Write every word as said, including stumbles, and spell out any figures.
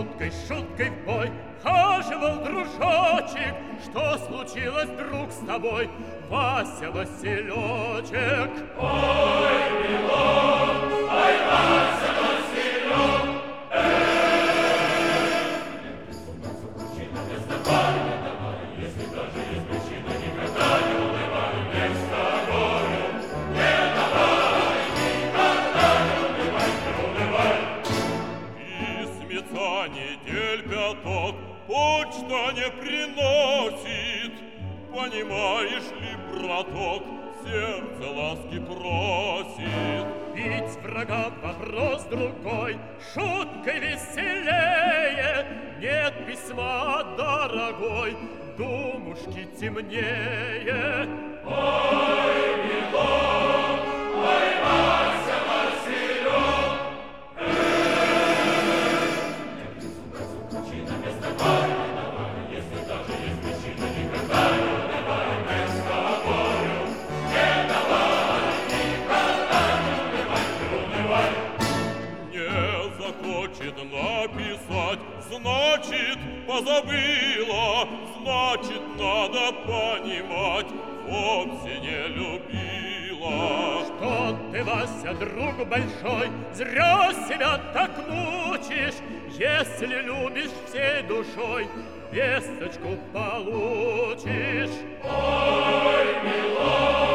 шуткой, шуткой в бой хаживал дружочек. Что случилось, друг, с тобой, Вася Василечек? Ой, милок, ой, Вася Василек, если даже есть причина, никогда не унывай, не с тобою, не давай, никогда не унывай, не унывай. Письмеца недель пяток почта не приносит, понимаешь ли, браток, сердце ласки просит. Ведь врагам вопрос другой, шуткой веселее. Нет письма, дорогой, думушки темнее. Ой, милок, ой, Вася Василек, причина не с тобой, не давай, если даже есть причина, никогда не унывай, не с тобою, не давай, никогда не унывай, не унывай. Не захочет написать, значит, позабыла, значит, надо понимать, вовсе не любила. Что ты, Вася, друг большой, зря себя так мучишь. Если любишь всей душой, весточку получишь. Ой, милок,